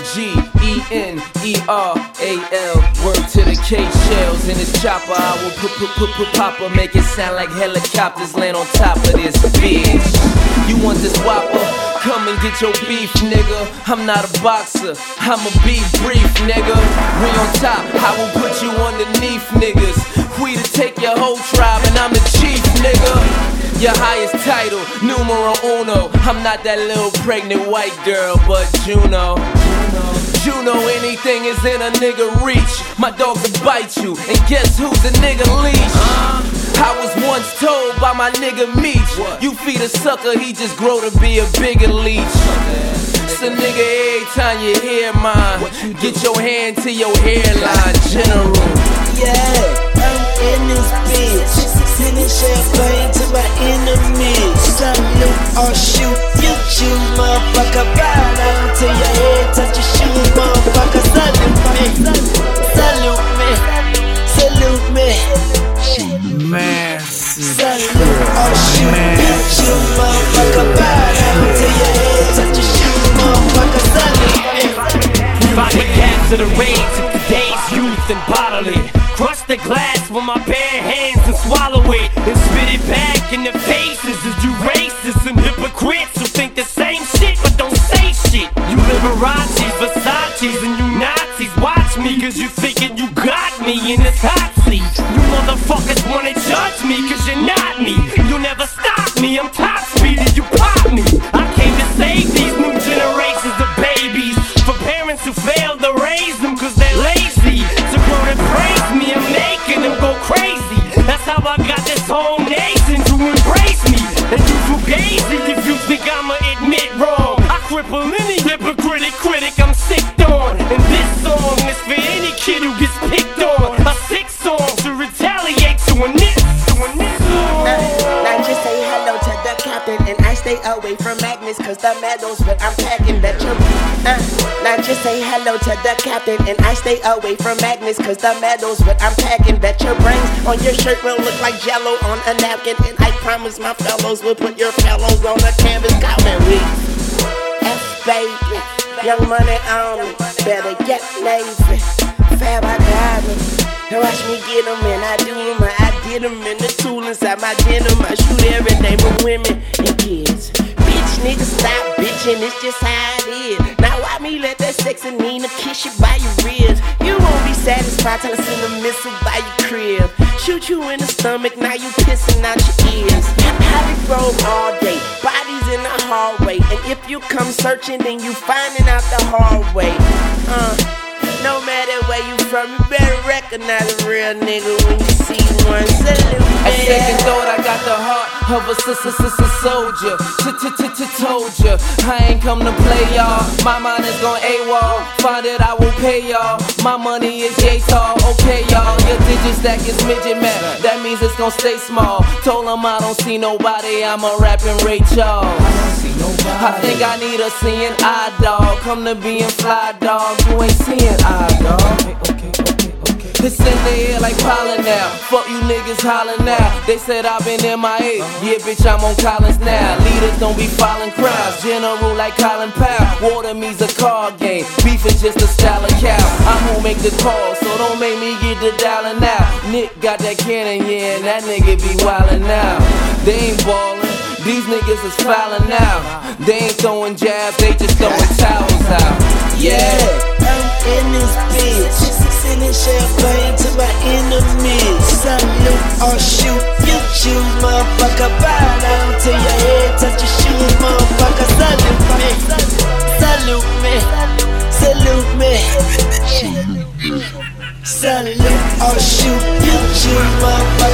General. Word to the K-shells in this chopper. I will pop-a, make it sound like helicopters land on top of this bitch. You want this whopper? Come and get your beef, nigga. I'm not a boxer, I'ma be brief, nigga. We on top, I will put you underneath, niggas. We to take your whole tribe and I'm the chief, nigga. Your highest title, numero uno. I'm not that little pregnant white girl, but Juno, anything is in a nigga reach. My dog will bite you, and guess who's the nigga leash? I was once told by my nigga Meech, you feed a sucker, he just grow to be a bigger leech. So nigga, every time you hear mine, get your hand to your hairline, General. Yeah, I'm in this bitch, sending champagne to my enemies. Salute or shoot, you choose, motherfucker. Bow down to your head, touch your shoes, motherfucker. Salute me, salute me, salute me. Man, salute or shoot, you choose, motherfucker. Bow down to your head, touch your shoes, motherfucker. Salute me. Vodka caps to the rage of today's youth and bodily. Crush the glass with my bare hands and swallow it and spit it back in the faces of you racists and hypocrites who think the same shit but don't say shit. You Liberace's, Versace's, and you Nazis. Watch me cause you thinking you got me in this hot seat. You motherfuckers wanna judge me cause you're not me. You'll never stop me, I'm top speed and you pop me. I came to save these new generations of babies for parents who failed to raise them cause they're lazy. To grow to praise me, I'm making them go crazy. That's how I got this whole nation to embrace me. And you fugazi if you think I'ma admit wrong. I cripple any hypocritic critic I'm sicked on. And this song is for any kid who gets picked on. A sick song to retaliate to a nip. Now just say hello to the captain, and I stay away from Magnus cause the medals what I'm packing that you now just say hello to the captain, and I stay away from Magnus cause the medals what I'm packing that your brains on your shirt will look like jello on a napkin. And I promise my fellows will put your fellows on the canvas. Coming with F baby, young money on me, better get Navy, Fab I got me. Now watch me get them and I do them, I did them in the tool inside my denim. I shoot every day with women and kids. Bitch nigga stop bitching, it's just how it is. Now why me let that sexy Nina kiss you by your ribs? You won't be satisfied till I send a missile by your crib. Shoot you in the stomach, now you pissing out your ears. Holly Grove all day, bodies in the hallway. And if you come searching, then you finding out the hard way. No matter where you from, you better recognize a real nigga when you see one. Salute me. At second thought, I got the heart of a soldier. Told ya, I ain't come to play y'all. My mind is gon' AWOL. Find it, I will pay y'all. My money is yay tall. Okay, y'all. Your digit stack is midget map. That means it's gon' stay small. Told them I don't see nobody. I'ma rap and rate y'all. I think I need a seeing eye, dog. Come to being fly, dog. You ain't seeing eye, dog. Okay. It's in the air like pollen now. Fuck you niggas hollering now. They said I've been MIA. Yeah, bitch, I'm on Collins now. Leaders don't be following crowds. General like Colin Powell. Water me's a card game. Beef is just a style of cow. I'm who make the call, so don't make me get the dialing now. Nick got that cannon, yeah, and that nigga be wildin' now. They ain't ballin'. These niggas is fouling now. They ain't throwing jabs, they just throwing towels out. Yeah, I'm in this bitch, sending champagne to my enemies. Salute or shoot, you choose, motherfucker. Bow down to your head, touch your shoes, motherfucker. Salute me, salute me, salute me. Salute or shoot, you choose, motherfucker.